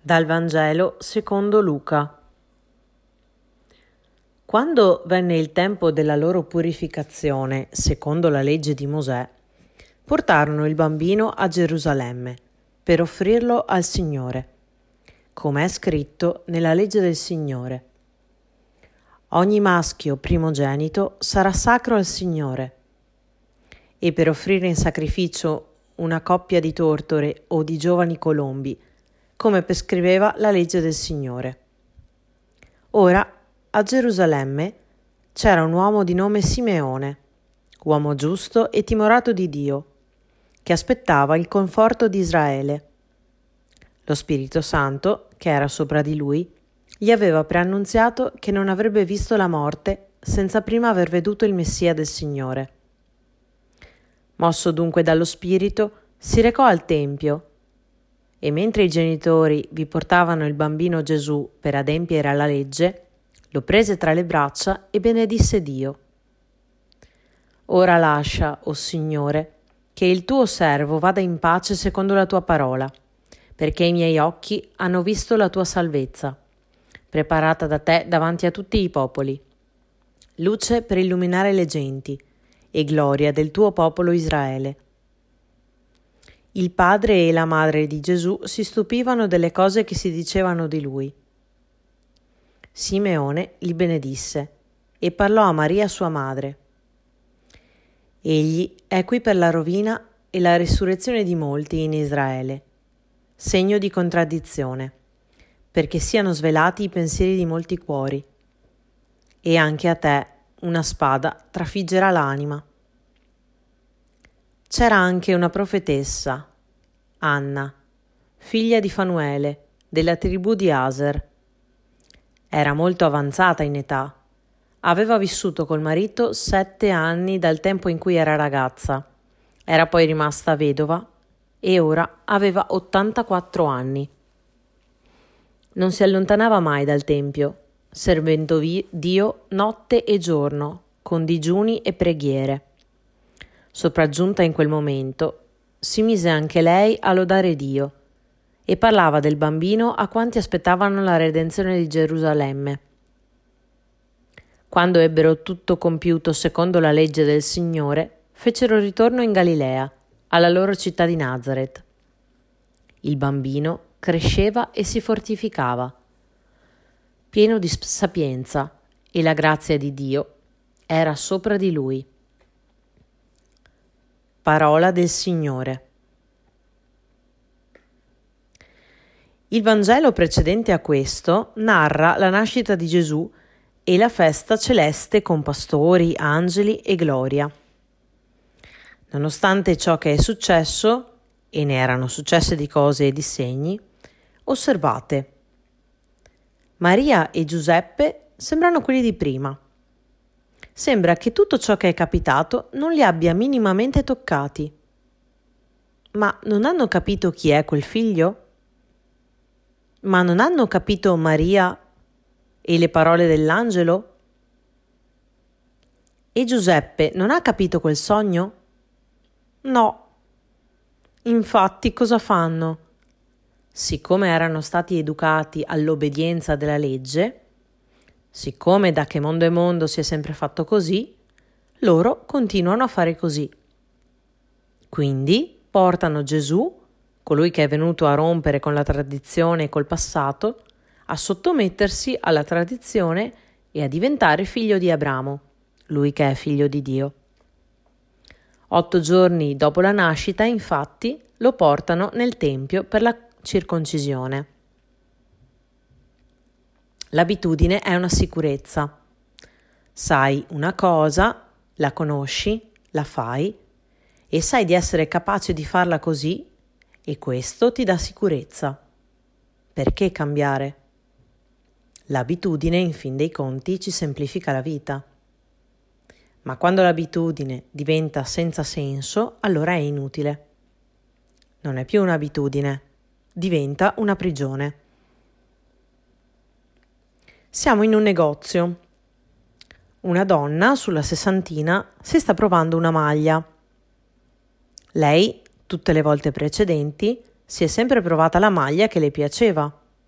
Dal Vangelo secondo Luca. Quando venne il tempo della loro purificazione, secondo la legge di Mosè, portarono il bambino a Gerusalemme per offrirlo al Signore, come è scritto nella legge del Signore. Ogni maschio primogenito sarà sacro al Signore, e per offrire in sacrificio una coppia di tortore o di giovani colombi, come prescriveva la legge del Signore. Ora, a Gerusalemme c'era un uomo di nome Simeone, uomo giusto e timorato di Dio, che aspettava il conforto di Israele. Lo Spirito Santo, che era sopra di lui, gli aveva preannunziato che non avrebbe visto la morte senza prima aver veduto il Messia del Signore. Mosso dunque dallo Spirito, si recò al Tempio, e mentre i genitori vi portavano il bambino Gesù per adempiere alla legge, lo prese tra le braccia e benedisse Dio. Ora lascia, o Signore, che il tuo servo vada in pace secondo la tua parola, perché i miei occhi hanno visto la tua salvezza, preparata da te davanti a tutti i popoli, luce per illuminare le genti e gloria del tuo popolo Israele. Il padre e la madre di Gesù si stupivano delle cose che si dicevano di lui. Simeone li benedisse e parlò a Maria sua madre. Egli è qui per la rovina e la risurrezione di molti in Israele, segno di contraddizione, perché siano svelati i pensieri di molti cuori. E anche a te una spada trafiggerà l'anima. C'era anche una profetessa, Anna, figlia di Fanuele, della tribù di Aser. Era molto avanzata in età. Aveva vissuto col marito 7 anni dal tempo in cui era ragazza. Era poi rimasta vedova e ora aveva 84 anni. Non si allontanava mai dal tempio, servendo Dio notte e giorno, con digiuni e preghiere. Sopraggiunta in quel momento, si mise anche lei a lodare Dio e parlava del bambino a quanti aspettavano la redenzione di Gerusalemme. Quando ebbero tutto compiuto secondo la legge del Signore, fecero ritorno in Galilea, alla loro città di Nazaret. Il bambino cresceva e si fortificava, pieno di sapienza, e la grazia di Dio era sopra di lui. Parola del Signore. Il Vangelo precedente a questo narra la nascita di Gesù e la festa celeste con pastori, angeli e gloria. Nonostante ciò che è successo, e ne erano successe di cose e di segni, osservate. Maria e Giuseppe sembrano quelli di prima. Sembra che tutto ciò che è capitato non li abbia minimamente toccati. Ma non hanno capito chi è quel figlio? Ma non hanno capito Maria e le parole dell'angelo? E Giuseppe non ha capito quel sogno? No. Infatti cosa fanno? Siccome erano stati educati all'obbedienza della legge, siccome da che mondo è mondo si è sempre fatto così, loro continuano a fare così. Quindi portano Gesù, colui che è venuto a rompere con la tradizione e col passato, a sottomettersi alla tradizione e a diventare figlio di Abramo, lui che è figlio di Dio. 8 giorni dopo la nascita, infatti, lo portano nel tempio per la circoncisione. L'abitudine è una sicurezza. Sai una cosa, la conosci, la fai e sai di essere capace di farla così e questo ti dà sicurezza. Perché cambiare? L'abitudine, in fin dei conti, ci semplifica la vita. Ma quando l'abitudine diventa senza senso, allora è inutile. Non è più un'abitudine, diventa una prigione. Siamo in un negozio. Una donna sulla sessantina si sta provando una maglia. Lei, tutte le volte precedenti, si è sempre provata la maglia che le piaceva,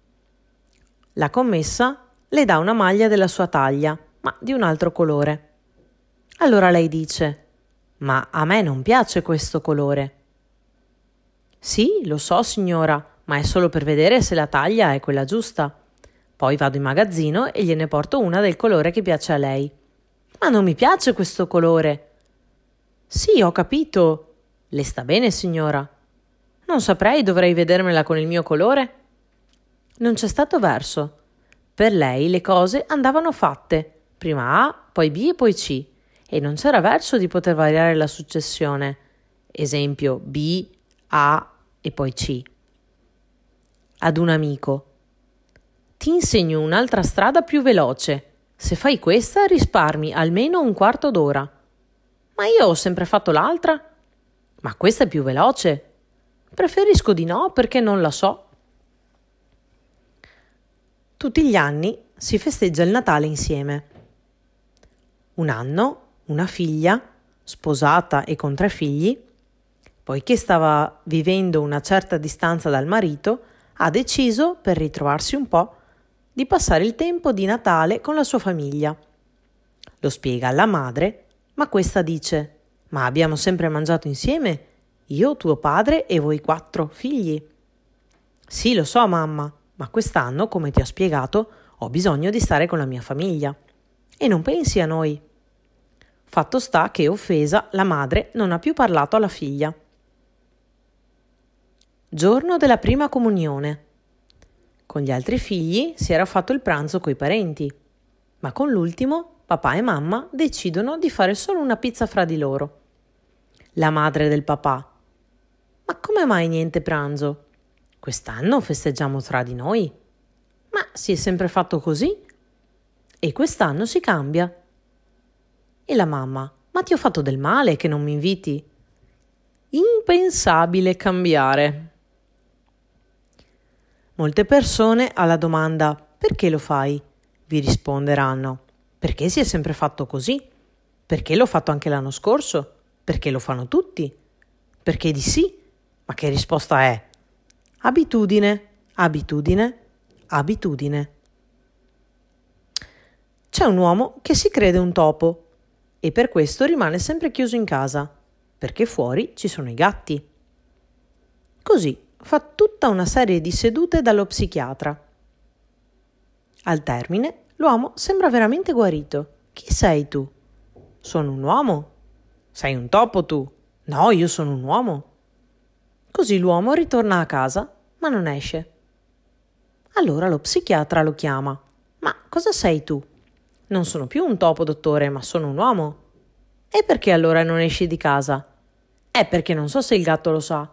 La commessa le dà una maglia della sua taglia, ma di un altro colore. Allora lei dice: «Ma a me non piace questo colore». «Sì, lo so, signora, ma è solo per vedere se la taglia è quella giusta. Poi vado in magazzino e gliene porto una del colore che piace a lei». «Ma non mi piace questo colore». «Sì, ho capito. Le sta bene, signora?» «Non saprei, dovrei vedermela con il mio colore». Non c'è stato verso. Per lei le cose andavano fatte, prima A, poi B e poi C, e non c'era verso di poter variare la successione. Esempio B, A e poi C. Ad un amico: «Ti insegno un'altra strada più veloce. Se fai questa risparmi almeno un quarto d'ora». «Ma io ho sempre fatto l'altra». «Ma questa è più veloce». «Preferisco di no perché non la so». Tutti gli anni si festeggia il Natale insieme. Un anno una figlia, sposata e con 3 figli, poiché stava vivendo una certa distanza dal marito, ha deciso, per ritrovarsi un po', di passare il tempo di Natale con la sua famiglia. Lo spiega alla madre, ma questa dice: «Ma abbiamo sempre mangiato insieme, io, tuo padre e voi 4 figli». «Sì, lo so, mamma, ma quest'anno, come ti ho spiegato, ho bisogno di stare con la mia famiglia. E non pensi a noi». Fatto sta che, offesa, la madre non ha più parlato alla figlia. Giorno della prima comunione. Con gli altri figli si era fatto il pranzo coi parenti, ma con l'ultimo papà e mamma decidono di fare solo una pizza fra di loro. La madre del papà: «Ma come mai niente pranzo? Quest'anno festeggiamo tra di noi». «Ma si è sempre fatto così?» «E quest'anno si cambia». E la mamma: «Ma ti ho fatto del male che non mi inviti?» Impensabile cambiare. Molte persone alla domanda «Perché lo fai?» vi risponderanno: «Perché si è sempre fatto così? Perché l'ho fatto anche l'anno scorso? Perché lo fanno tutti? Perché di sì?» Ma che risposta è? Abitudine, abitudine, abitudine. C'è un uomo che si crede un topo e per questo rimane sempre chiuso in casa, perché fuori ci sono i gatti. Così fa tutta una serie di sedute dallo psichiatra. Al termine, l'uomo sembra veramente guarito. «Chi sei tu?» «Sono un uomo». «Sei un topo tu?» «No, io sono un uomo». Così l'uomo ritorna a casa, ma non esce. Allora lo psichiatra lo chiama. «Ma cosa sei tu?» «Non sono più un topo, dottore, ma sono un uomo». «E perché allora non esci di casa?» Perché non so se il gatto lo sa».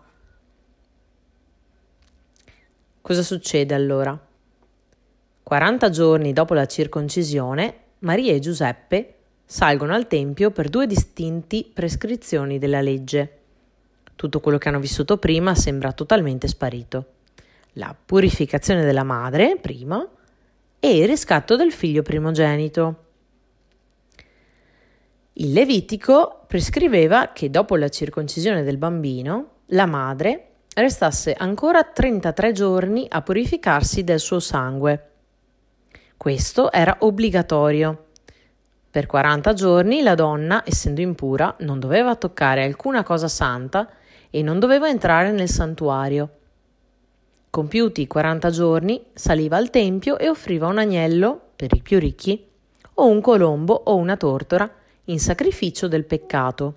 Cosa succede allora? 40 giorni dopo la circoncisione, Maria e Giuseppe salgono al Tempio per 2 distinti prescrizioni della legge. Tutto quello che hanno vissuto prima sembra totalmente sparito. La purificazione della madre, prima, e il riscatto del figlio primogenito. Il Levitico prescriveva che dopo la circoncisione del bambino, la madre restasse ancora 33 giorni a purificarsi del suo sangue. Questo era obbligatorio. Per 40 giorni la donna, essendo impura, non doveva toccare alcuna cosa santa e non doveva entrare nel santuario. Compiuti i 40 giorni, saliva al tempio e offriva un agnello, per i più ricchi, o un colombo o una tortora in sacrificio del peccato.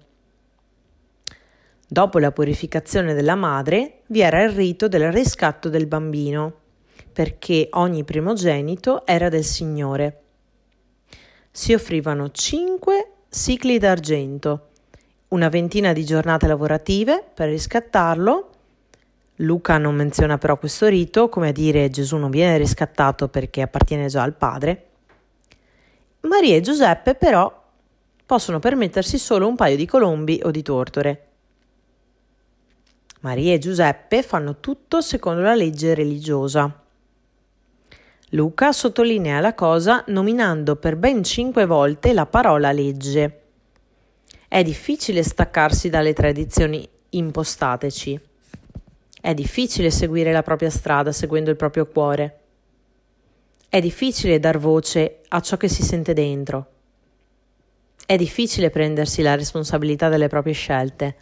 Dopo la purificazione della madre vi era il rito del riscatto del bambino, perché ogni primogenito era del Signore. Si offrivano 5 sicli d'argento, una ventina di giornate lavorative per riscattarlo. Luca non menziona però questo rito, come a dire Gesù non viene riscattato perché appartiene già al Padre. Maria e Giuseppe però possono permettersi solo un paio di colombi o di tortore. Maria e Giuseppe fanno tutto secondo la legge religiosa. Luca sottolinea la cosa nominando per ben 5 volte la parola legge. È difficile staccarsi dalle tradizioni impostateci. È difficile seguire la propria strada seguendo il proprio cuore. È difficile dar voce a ciò che si sente dentro. È difficile prendersi la responsabilità delle proprie scelte.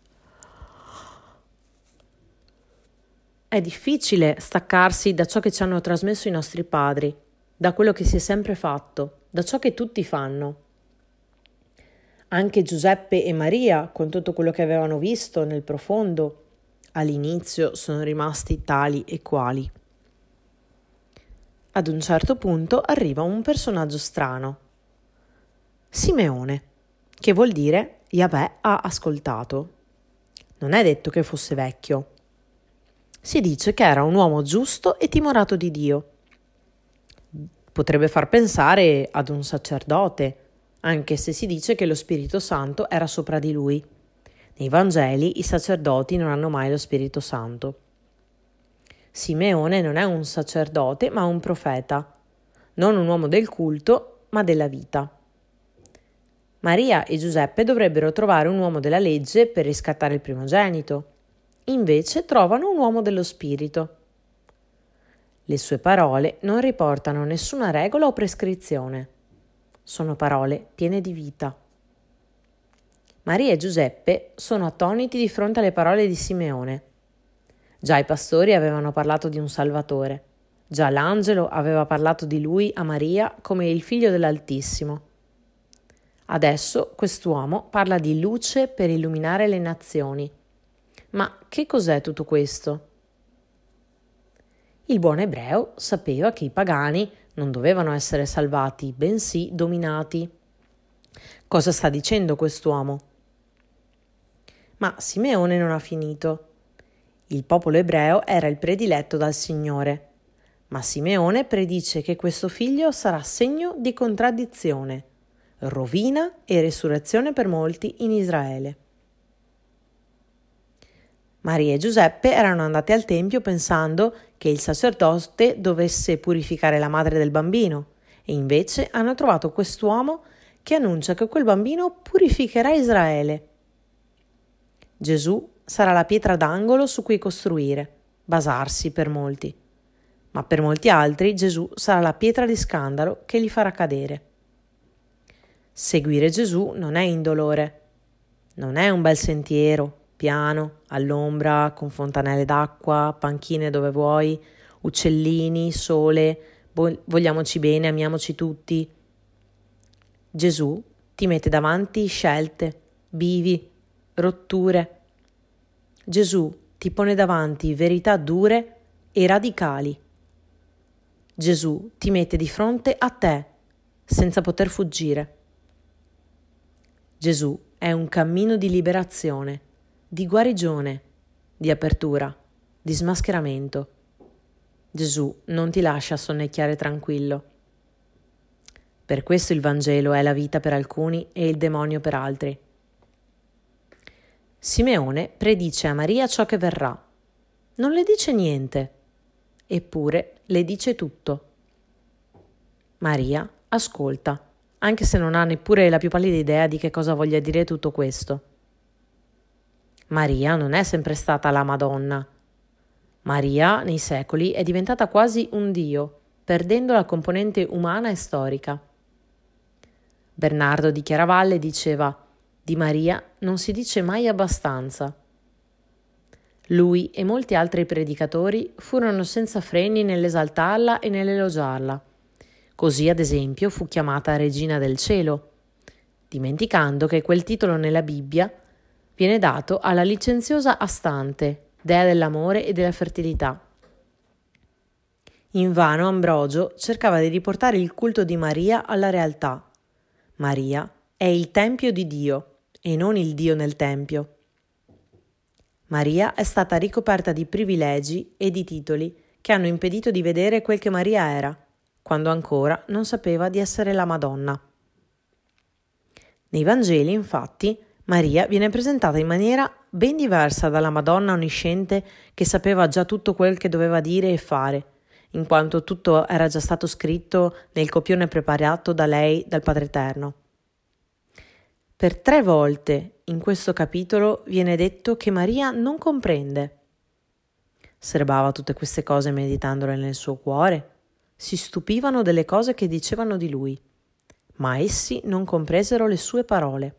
È difficile staccarsi da ciò che ci hanno trasmesso i nostri padri, da quello che si è sempre fatto, da ciò che tutti fanno. Anche Giuseppe e Maria, con tutto quello che avevano visto nel profondo, all'inizio sono rimasti tali e quali. Ad un certo punto arriva un personaggio strano, Simeone, che vuol dire Yahweh ha ascoltato. Non è detto che fosse vecchio. Si dice che era un uomo giusto e timorato di Dio. Potrebbe far pensare ad un sacerdote, anche se si dice che lo Spirito Santo era sopra di lui. Nei Vangeli i sacerdoti non hanno mai lo Spirito Santo. Simeone non è un sacerdote, ma un profeta, non un uomo del culto, ma della vita. Maria e Giuseppe dovrebbero trovare un uomo della legge per riscattare il primogenito. Invece trovano un uomo dello spirito. Le sue parole non riportano nessuna regola o prescrizione. Sono parole piene di vita. Maria e Giuseppe sono attoniti di fronte alle parole di Simeone. Già i pastori avevano parlato di un Salvatore. Già l'angelo aveva parlato di lui a Maria come il figlio dell'Altissimo. Adesso quest'uomo parla di luce per illuminare le nazioni. Ma che cos'è tutto questo? Il buon ebreo sapeva che i pagani non dovevano essere salvati, bensì dominati. Cosa sta dicendo quest'uomo? Ma Simeone non ha finito. Il popolo ebreo era il prediletto dal Signore, ma Simeone predice che questo figlio sarà segno di contraddizione, rovina e resurrezione per molti in Israele. Maria e Giuseppe erano andati al tempio pensando che il sacerdote dovesse purificare la madre del bambino e invece hanno trovato quest'uomo che annuncia che quel bambino purificherà Israele. Gesù sarà la pietra d'angolo su cui costruire, basarsi per molti, ma per molti altri Gesù sarà la pietra di scandalo che li farà cadere. Seguire Gesù non è indolore, non è un bel sentiero, piano, all'ombra, con fontanelle d'acqua, panchine dove vuoi, uccellini, sole, vogliamoci bene, amiamoci tutti. Gesù ti mette davanti scelte, bivi, rotture. Gesù ti pone davanti verità dure e radicali. Gesù ti mette di fronte a te, senza poter fuggire. Gesù è un cammino di liberazione, di guarigione, di apertura, di smascheramento. Gesù non ti lascia sonnecchiare tranquillo. Per questo il Vangelo è la vita per alcuni e il demonio per altri. Simeone predice a Maria ciò che verrà. Non le dice niente, eppure le dice tutto. Maria ascolta, anche se non ha neppure la più pallida idea di che cosa voglia dire tutto questo. Maria non è sempre stata la Madonna. Maria, nei secoli, è diventata quasi un dio, perdendo la componente umana e storica. Bernardo di Chiaravalle diceva: di Maria non si dice mai abbastanza. Lui e molti altri predicatori furono senza freni nell'esaltarla e nell'elogiarla. Così, ad esempio, fu chiamata Regina del Cielo, dimenticando che quel titolo nella Bibbia viene dato alla licenziosa Astante, dea dell'amore e della fertilità. Invano Ambrogio cercava di riportare il culto di Maria alla realtà. Maria è il tempio di Dio e non il Dio nel tempio. Maria è stata ricoperta di privilegi e di titoli che hanno impedito di vedere quel che Maria era, quando ancora non sapeva di essere la Madonna. Nei Vangeli, infatti, Maria viene presentata in maniera ben diversa dalla Madonna onnisciente che sapeva già tutto quel che doveva dire e fare, in quanto tutto era già stato scritto nel copione preparato da lei dal Padre Eterno. Per 3 volte in questo capitolo viene detto che Maria non comprende. Serbava tutte queste cose meditandole nel suo cuore? si stupivano delle cose che dicevano di lui, ma essi non compresero le sue parole.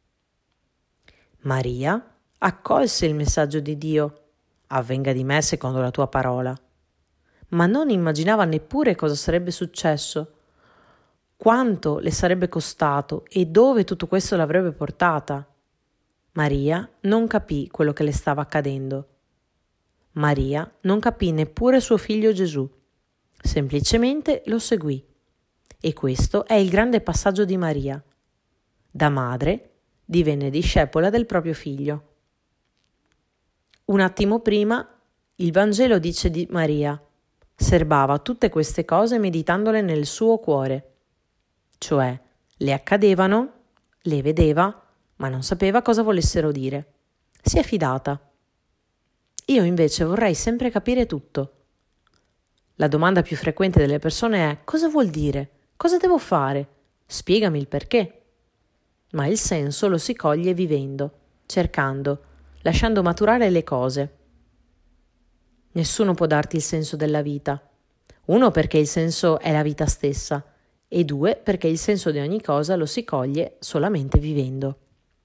Maria accolse il messaggio di Dio, avvenga di me secondo la tua parola, ma non immaginava neppure cosa sarebbe successo, quanto le sarebbe costato e dove tutto questo l'avrebbe portata. Maria non capì quello che le stava accadendo. Maria non capì neppure suo figlio Gesù, semplicemente lo seguì. E questo è il grande passaggio di Maria. Da madre divenne discepola del proprio figlio. Un attimo prima, il Vangelo dice di Maria: serbava tutte queste cose meditandole nel suo cuore. Cioè, le accadevano, le vedeva, ma non sapeva cosa volessero dire. Si è fidata. Io invece vorrei sempre capire tutto. La domanda più frequente delle persone è: cosa vuol dire? Cosa devo fare? Spiegami il perché. Ma il senso lo si coglie vivendo, cercando, lasciando maturare le cose. Nessuno può darti il senso della vita. 1, perché il senso è la vita stessa, e 2, perché il senso di ogni cosa lo si coglie solamente vivendo.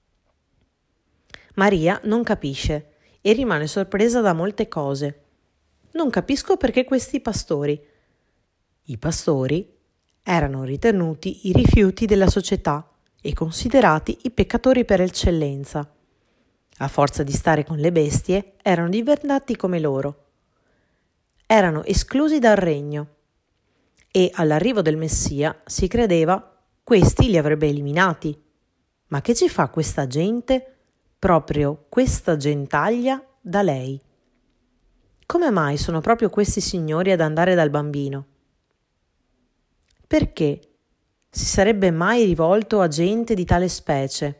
Maria non capisce e rimane sorpresa da molte cose. Non capisco perché questi pastori. I pastori erano ritenuti i rifiuti della società e considerati i peccatori per eccellenza. A forza di stare con le bestie, erano diventati come loro. Erano esclusi dal regno e all'arrivo del Messia si credeva questi li avrebbe eliminati. Ma che ci fa questa gente, proprio questa gentaglia, da lei? Come mai sono proprio questi signori ad andare dal bambino? Perché si sarebbe mai rivolto a gente di tale specie?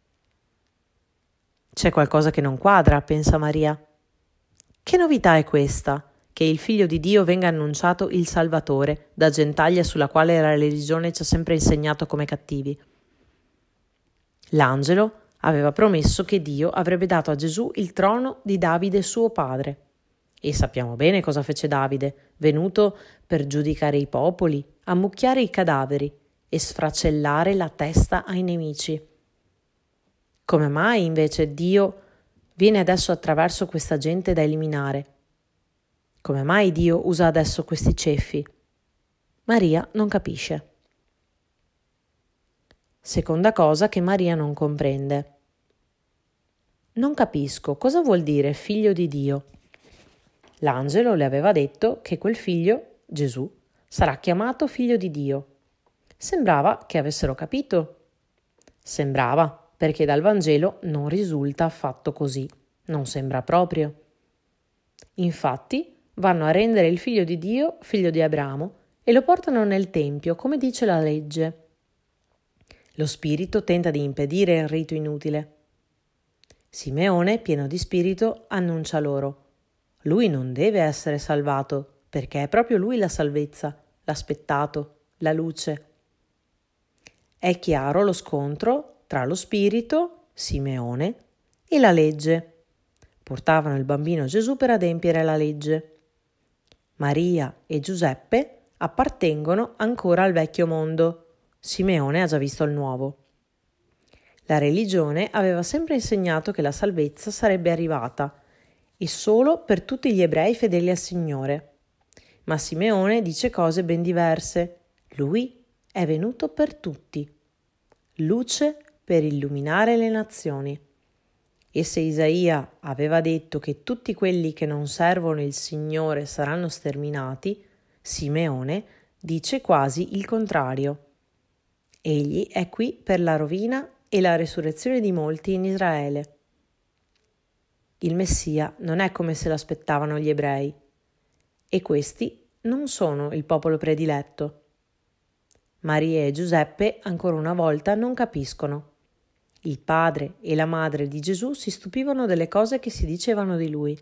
C'è qualcosa che non quadra, pensa Maria. Che novità è questa? Che il Figlio di Dio venga annunciato il Salvatore, da gentaglia sulla quale la religione ci ha sempre insegnato come cattivi. L'angelo aveva promesso che Dio avrebbe dato a Gesù il trono di Davide suo padre. E sappiamo bene cosa fece Davide, venuto per giudicare i popoli, ammucchiare i cadaveri e sfracellare la testa ai nemici. Come mai invece Dio viene adesso attraverso questa gente da eliminare? Come mai Dio usa adesso questi ceffi? Maria non capisce. Seconda cosa che Maria non comprende. Non capisco cosa vuol dire figlio di Dio. L'angelo le aveva detto che quel figlio, Gesù, sarà chiamato figlio di Dio. Sembrava che avessero capito. Sembrava, perché dal Vangelo non risulta affatto così, non sembra proprio. Infatti, vanno a rendere il figlio di Dio figlio di Abramo e lo portano nel Tempio, come dice la legge. Lo spirito tenta di impedire il rito inutile. Simeone, pieno di spirito, annuncia loro: lui non deve essere salvato, perché è proprio lui la salvezza, l'aspettato, la luce. È chiaro lo scontro tra lo spirito, Simeone, e la legge. Portavano il bambino Gesù per adempiere la legge. Maria e Giuseppe appartengono ancora al vecchio mondo. Simeone ha già visto il nuovo. La religione aveva sempre insegnato che la salvezza sarebbe arrivata, e solo per tutti gli ebrei fedeli al Signore. Ma Simeone dice cose ben diverse. Lui è venuto per tutti. Luce per illuminare le nazioni. E se Isaia aveva detto che tutti quelli che non servono il Signore saranno sterminati, Simeone dice quasi il contrario. Egli è qui per la rovina e la resurrezione di molti in Israele. Il Messia non è come se lo aspettavano gli ebrei, e questi non sono il popolo prediletto. Maria e Giuseppe ancora una volta non capiscono. Il padre e la madre di Gesù si stupivano delle cose che si dicevano di lui.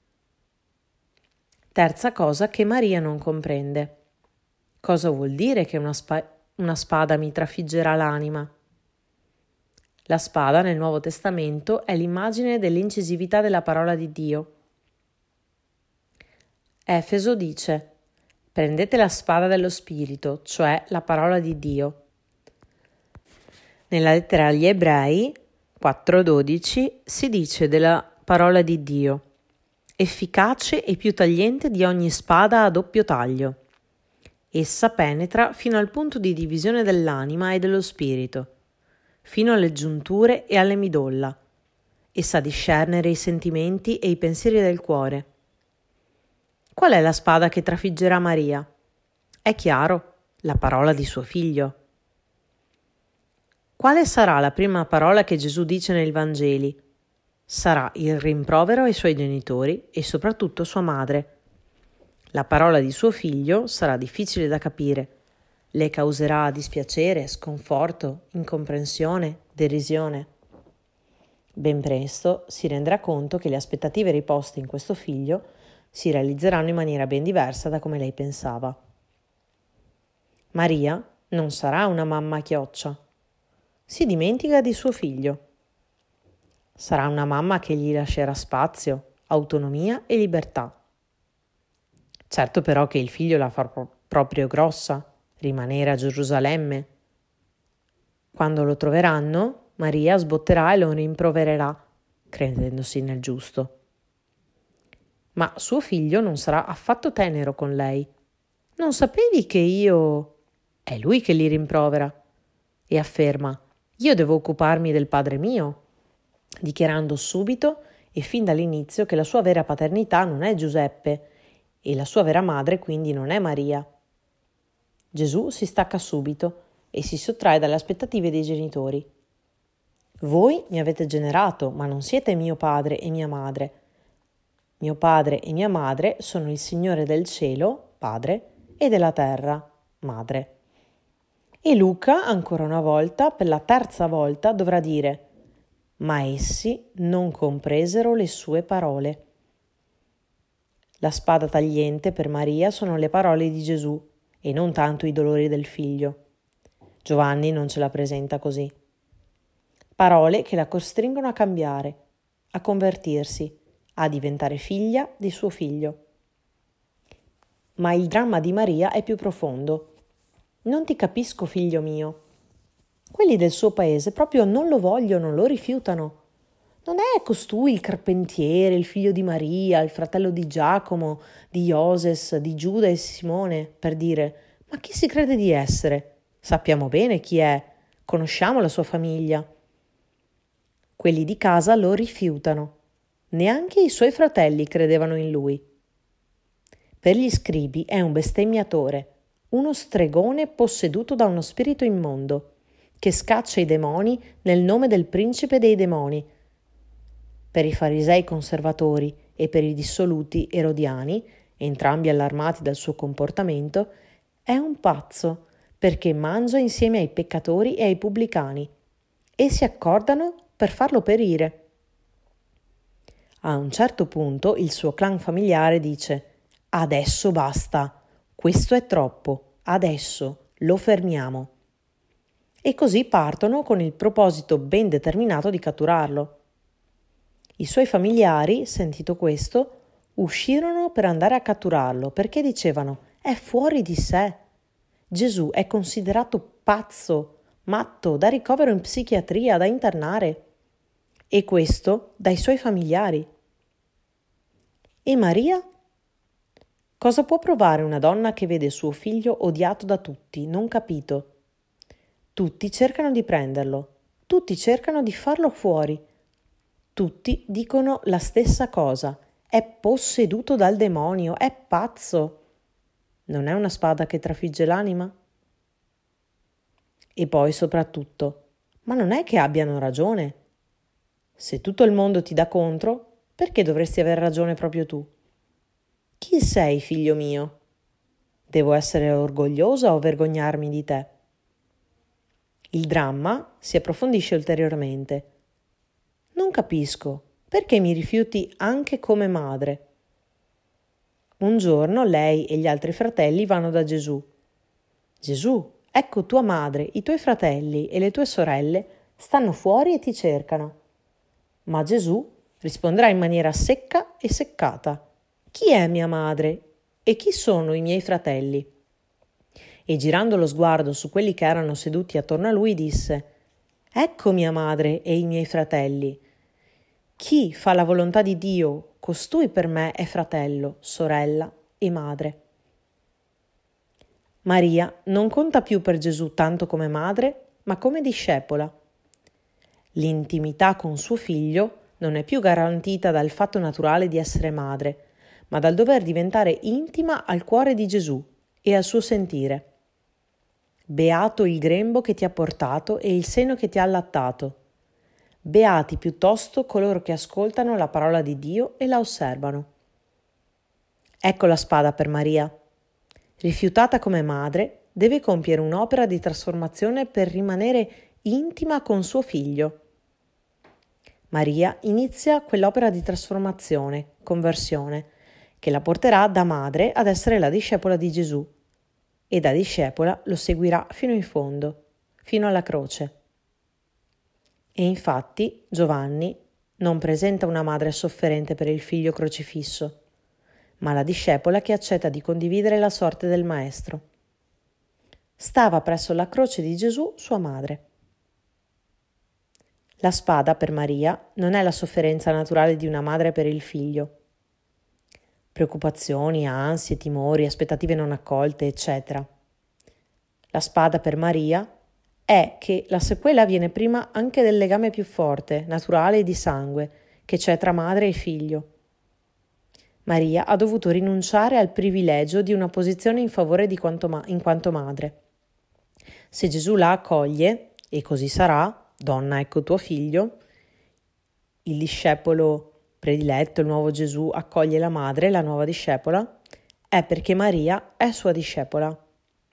Terza cosa che Maria non comprende. Cosa vuol dire che una spada mi trafiggerà l'anima? La spada nel Nuovo Testamento è l'immagine dell'incisività della parola di Dio. Efeso dice: Prendete la spada dello Spirito, cioè la parola di Dio. Nella lettera agli Ebrei 4:12 si dice della parola di Dio: efficace e più tagliente di ogni spada a doppio taglio. Essa penetra fino al punto di divisione dell'anima e dello spirito, fino alle giunture e alle midolla, e sa discernere i sentimenti e i pensieri del cuore. Qual è la spada che trafiggerà Maria? È chiaro, la parola di suo figlio. Quale sarà la prima parola che Gesù dice nei Vangeli? Sarà il rimprovero ai suoi genitori e soprattutto sua madre. La parola di suo figlio sarà difficile da capire. Le causerà dispiacere, sconforto, incomprensione, derisione. Ben presto si renderà conto che le aspettative riposte in questo figlio si realizzeranno in maniera ben diversa da come lei pensava. Maria non sarà una mamma a chioccia. Si dimentica di suo figlio. Sarà una mamma che gli lascerà spazio, autonomia e libertà. Certo però che il figlio la fa proprio grossa, rimanere a Gerusalemme. Quando lo troveranno, Maria sbotterà e lo rimprovererà, credendosi nel giusto. Ma suo figlio non sarà affatto tenero con lei. Non sapevi che io... È lui che li rimprovera e afferma: io devo occuparmi del padre mio, dichiarando subito e fin dall'inizio che la sua vera paternità non è Giuseppe e la sua vera madre quindi non è Maria. Gesù si stacca subito e si sottrae dalle aspettative dei genitori. Voi mi avete generato, ma non siete mio padre e mia madre. Mio padre e mia madre sono il Signore del cielo, padre, e della terra, madre. E Luca, ancora una volta, per la terza volta, dovrà dire: ma essi non compresero le sue parole. La spada tagliente per Maria sono le parole di Gesù e non tanto i dolori del figlio. Giovanni non ce la presenta così. Parole che la costringono a cambiare, a convertirsi, a diventare figlia di suo figlio. Ma il dramma di Maria è più profondo. Non ti capisco, figlio mio. Quelli del suo paese proprio non lo vogliono, lo rifiutano. Non è costui il carpentiere, il figlio di Maria, il fratello di Giacomo, di Ioses, di Giuda e Simone, per dire: ma chi si crede di essere? Sappiamo bene chi è, conosciamo la sua famiglia. Quelli di casa lo rifiutano. Neanche i suoi fratelli credevano in lui. Per gli scribi è un bestemmiatore, uno stregone posseduto da uno spirito immondo, che scaccia i demoni nel nome del principe dei demoni. Per i farisei conservatori e per i dissoluti erodiani, entrambi allarmati dal suo comportamento, è un pazzo, perché mangia insieme ai peccatori e ai pubblicani, e si accordano per farlo perire. A un certo punto il suo clan familiare dice: adesso basta, questo è troppo, adesso lo fermiamo. E così partono con il proposito ben determinato di catturarlo. I suoi familiari, sentito questo, uscirono per andare a catturarlo perché dicevano: è fuori di sé. Gesù è considerato pazzo, matto, da ricovero in psichiatria, da internare. E questo dai suoi familiari. E Maria? Cosa può provare una donna che vede suo figlio odiato da tutti, non capito? Tutti cercano di prenderlo, tutti cercano di farlo fuori. Tutti dicono la stessa cosa: è posseduto dal demonio, è pazzo. Non è una spada che trafigge l'anima? E poi soprattutto, ma non è che abbiano ragione? Se tutto il mondo ti dà contro, perché dovresti aver ragione proprio tu? Chi sei, figlio mio? Devo essere orgogliosa o vergognarmi di te? Il dramma si approfondisce ulteriormente. Non capisco, perché mi rifiuti anche come madre? Un giorno lei e gli altri fratelli vanno da Gesù. Gesù, ecco tua madre, i tuoi fratelli e le tue sorelle stanno fuori e ti cercano. Ma Gesù risponderà in maniera secca e seccata: chi è mia madre E chi sono i miei fratelli? E girando lo sguardo su quelli che erano seduti attorno a lui, disse: Ecco mia madre e i miei fratelli. Chi fa la volontà di Dio, costui per me è fratello, sorella e madre. Maria non conta più per Gesù tanto come madre, ma come discepola. L'intimità con suo figlio non è più garantita dal fatto naturale di essere madre, ma dal dover diventare intima al cuore di Gesù e al suo sentire. Beato il grembo che ti ha portato e il seno che ti ha allattato. Beati piuttosto coloro che ascoltano la parola di Dio e la osservano. Ecco la spada per Maria. Rifiutata come madre, deve compiere un'opera di trasformazione per rimanere intima con suo figlio. Maria inizia quell'opera di trasformazione, conversione, che la porterà da madre ad essere la discepola di Gesù e da discepola lo seguirà fino in fondo, fino alla croce. E infatti Giovanni non presenta una madre sofferente per il figlio crocifisso, ma la discepola che accetta di condividere la sorte del Maestro. Stava presso la croce di Gesù sua madre. La spada per Maria non è la sofferenza naturale di una madre per il figlio. Preoccupazioni, ansie, timori, aspettative non accolte, eccetera. La spada per Maria è che la sequela viene prima anche del legame più forte, naturale e di sangue, che c'è tra madre e figlio. Maria ha dovuto rinunciare al privilegio di una posizione in favore in quanto madre. Se Gesù la accoglie, e così sarà, donna, ecco tuo figlio, il discepolo prediletto, il nuovo Gesù, accoglie la madre, la nuova discepola, è perché Maria è sua discepola.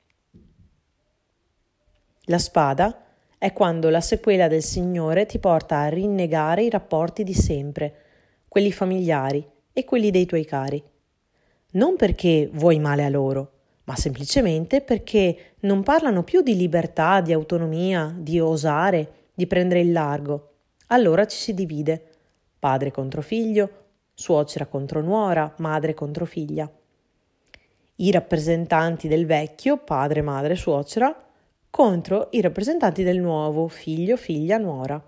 La spada è quando la sequela del Signore ti porta a rinnegare i rapporti di sempre, quelli familiari e quelli dei tuoi cari. Non perché vuoi male a loro, ma semplicemente perché non parlano più di libertà, di autonomia, di osare, di prendere il largo. Allora ci si divide: padre contro figlio, suocera contro nuora, madre contro figlia. I rappresentanti del vecchio, padre, madre, suocera, contro i rappresentanti del nuovo, figlio, figlia, nuora.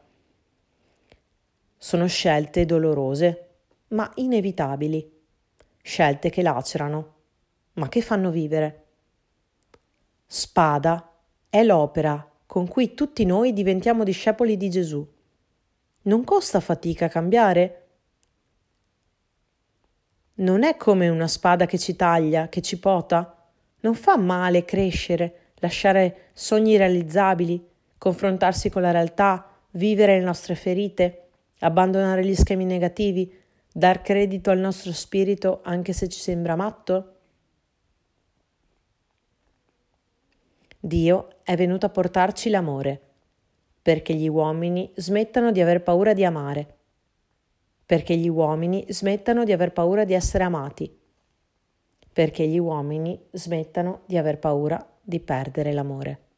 Sono scelte dolorose, ma inevitabili. Scelte che lacerano, ma che fanno vivere. Spada è l'opera con cui tutti noi diventiamo discepoli di Gesù. Non costa fatica cambiare? Non è come una spada che ci taglia, che ci pota? Non fa male crescere, lasciare sogni realizzabili, confrontarsi con la realtà, vivere le nostre ferite, abbandonare gli schemi negativi, dar credito al nostro spirito anche se ci sembra matto? Dio è venuto a portarci l'amore, perché gli uomini smettano di aver paura di amare, perché gli uomini smettano di aver paura di essere amati, perché gli uomini smettano di aver paura di perdere l'amore.